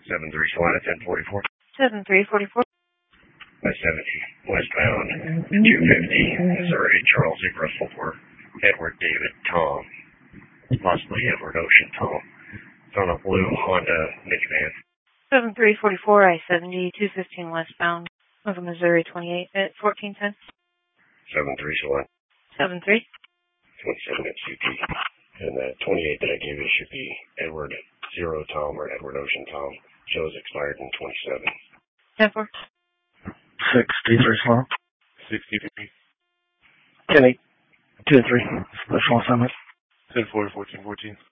7-3 Solana 1044. 7344. By 70 westbound 250 Missouri Charles E. Russell for Edward David Tom. Possibly Edward Ocean Tom. It's on a blue Honda minivan. 7344 I-70 215 westbound over Missouri 28 at 1410. 7-3 Solana. 73. 27 at CT. And the 28 that I gave you should be Edward Zero Tom or Edward Ocean Tom. Shows expired in 27. 10-4. 63 Sloan. 63. 10-8. 2-3. Special assignment. 10-4, 14-14.